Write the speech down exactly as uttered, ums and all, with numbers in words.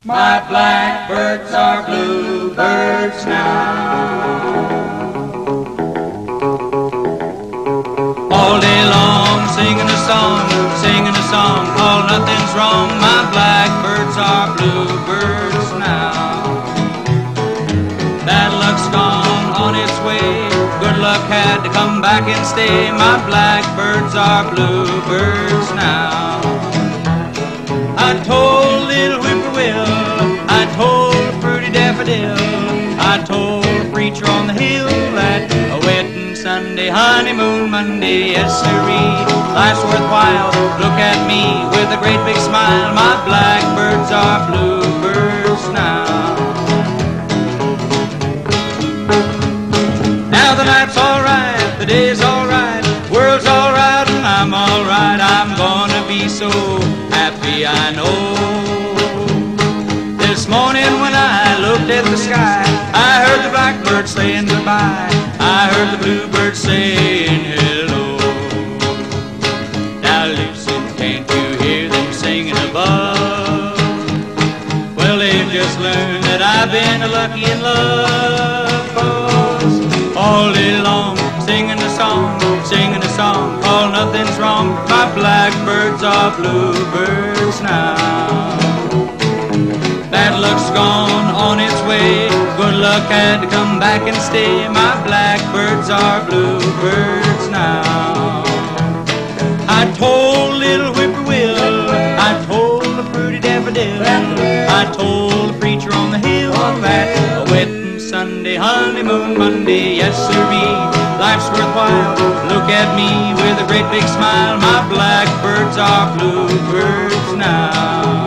My blackbirds are bluebirds now. All day long singing a song, singing a song, all nothing's wrong. My blackbirds are bluebirds now. Bad luck's gone on its way, good luck had to come back and stay. My blackbirds are bluebirds now. I told little whippoorwill, I told a pretty daffodil, I told a preacher on the hill that a wedding Sunday, honeymoon Monday, yes sirree, life's worthwhile. Look at me with a great big smile. My blackbirds are bluebirds now. Now the night's alright, the day's alright, world's alright, and I'm alright. I'm gonna be so happy, I know. This morning when I looked at the sky, I heard the blackbird saying goodbye, I heard the bluebird saying hello. Now listen, can't you hear them singing above? Well, they've just learned that I've been lucky in love. 'Cause all day long singing a song, singing a song, all nothing's wrong. My blackbirds are bluebirds now. Bad luck's gone on its way, good luck had to come back and stay. My blackbirds are bluebirds now. I told little whippoorwill, I told a pretty daffodil, I told the preacher on the hill that a wedding Sunday, honeymoon Monday, yes sirree, life's worthwhile. Look at me with a great big smile. My blackbirds are bluebirds now.